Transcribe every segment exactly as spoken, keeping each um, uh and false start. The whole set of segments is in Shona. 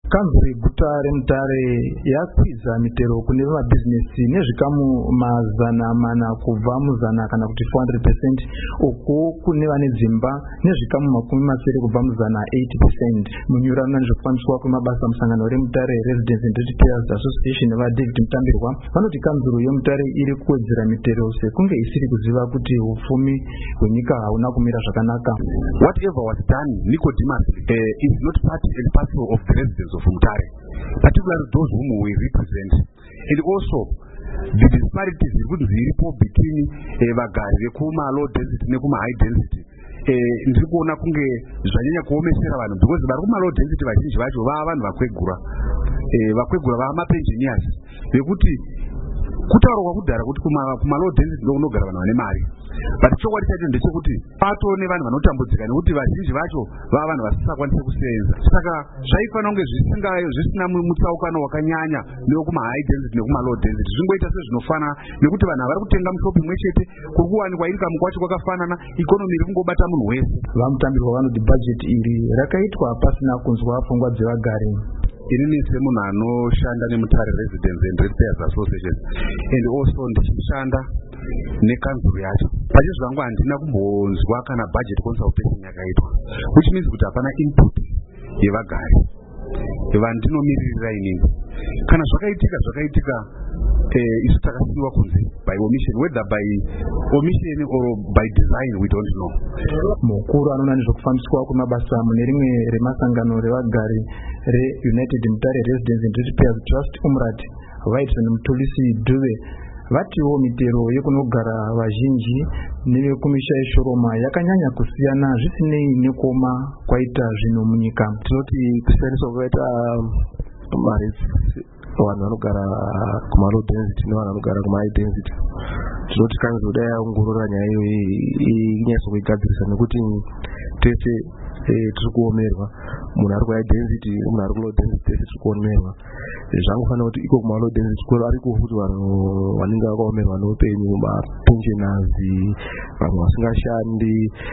Kanzuri guta reMutare yakwiza mitero kune vabizinesi nezvikamu mazana mana kubva muzana kana kuti four hundred percent uku kune vane dzimba nezvikamu makumi masere kubva muzana eighty percent. Munyurana nezvekufambiswa kwemabasa musangano reMutare Residents and Ratepayers Association vaDavid Mutambirwa vanoti kanzuru yeMutare iri kuwedzera mitero sekunge isiri kuziva kuti upfumi hwenyika hauna kumira zvakanaka. Whatever was done Nicodemus uh, is not part and parcel of the residents of Mutare, particularly those whom we represent, and also the disparities ziripo between vagari vekuma low density nekuma high density. Ndiri kuona kunge zvanyanya kuomesera vanhu because vari kuma low density vazhinji vacho vava vanhu vakwegura vakwegura vava mapensioners vekuti kutaurwa kudhara kuti kuma low density ndokunogara vanhu vane mari, but chokwadi chacho ndechekuti patone vanhu vanotambudzika nekuti vazhinji vacho vava vanhu vasisakwanise kusenza. Saka zvaifanira kunge zvisingayo zvisina mutsaukano wakanyanya newekuma high density nekuma low density, zvingoita sezvinofana nekuti vanhu vari kutenga mushopi imwe chete, kuri kuwanikwa inkamu kwacho kwakafanana, ikonomi iri kungobata munhu wese. Vamutambirwa vanoti bajeti iri rakaitwa pasina kunzwa pfungwa dzevagari. Inini semunhu anoshanda neMutare Residents and Ratepayers Association and also ndichishanda nekanzuru yacho, pachizvo zvangu handina kumbonzwa kana budget consultation yakaitwa, which means kuti hapana input yevagari vandinomiririra inini. Kana zvakaitika zvakaitika eh, isu takasiyiwa kunze by omission, whether by omission or by design we don't know. Mukuru anoona nezvekufambiswa kwemabasa mune rimwe remasangano revagari reUnited Mutare Residents and Ratepayers Trust Umrat vaitana Mutulisi Dube vatiwo mitero yekunogara vazhinji nevekumisha yeshoroma yakanyanya kusiyana zvisinei nekoma kwaita zvino munyika. Tinoti kusiyaniswa kwaita mari vanhu vanogara kuma low density nevanhu vanogara kuma high density. Tinoti kanzuru yaongorora nyaya iyo inyatso kuigadzirisa nekuti tese tiri kuomerwa, munhu ari kuhigh density munhu ari kulow density tese tiri kuomerwa. Zvangofanira kuti iko kuma low density ariko kuti vanhu vanenge vakaomerwa neupenyu, mapensioners, vanhu vasingashandi,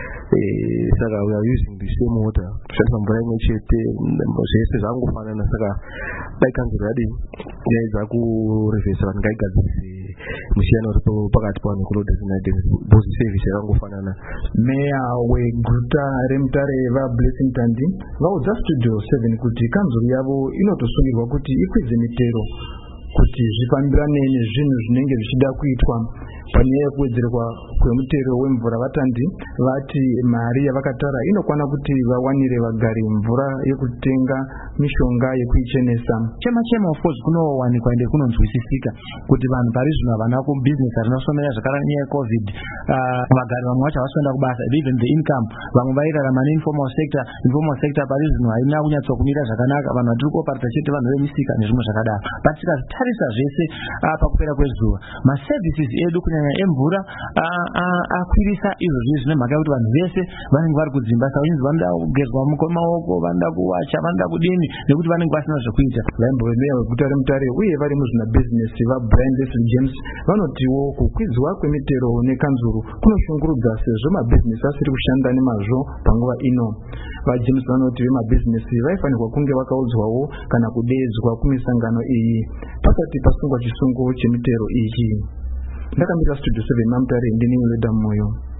saka we are using the same water, kushandisa mvura imwe chete, zvese zvangofanana. Saka dai kanzuru yadini yaedza kurevhesa vanhu ngaigadzirise musiyano uripo pakati pavanhu vekulow density nehigh density, both service yakangofanana. Meya weguta reMutare vaBlessing Tandi vaudza Studio seven kuti kanzuru yavo inotosungirwa kuti ikwidze mitero kuti zvifambirane nezvinhu zvinenge zvichida kuitwa. Panyaya yekuwedzerwa kwemutero wemvura vatandi vati mari yavakatara inokwana kuti vawanire vagari mvura yekutenga mishonga yekuichenesa. Chema chema of course kunowanikwa ende kunonzwisisika kuti vanhu pari zvino havana kubusiness rinosomera zvakaranyaya yecovid. Vagari vamwe vacho havasikuenda kubasa, even the income vamwe vairarama neinformal sector. Informal sector pari zvino haina kunyatsa kumira zvakanaka, vanhu vatiri kuoparita chete vanhu vemisika nezvimwe zvakadaro. But tikatarisa zvese pakupera kwezuva maservices edu kunyanya emvura akwirisa izvozvi zvine mhaka yekuti vanhu vese vanenge vari kudzimba, saka unzi vanoda kugezwa maoko, vanoda kuwacha, vanoda kudini nekuti vanenge vasina zvekuita. Vaimbovemeya weguta reMutare uye vari muzvinabhizinesi vaBrian Leslie James vanotiwo kukwidzwa kwemitero nekanzuru kunoshungurudza sezvo mabhizinesi asiri kushanda nemazvo panguva ino. VaJames vanoti vemabhizinesi vaifanirwa kunge vakaudzwawo kana kudeedzwa kumisangano iyi pasati pasungwa chisungo chemitero ichi. Ndakamira Studio seven maMutare ndini Leda Moyo.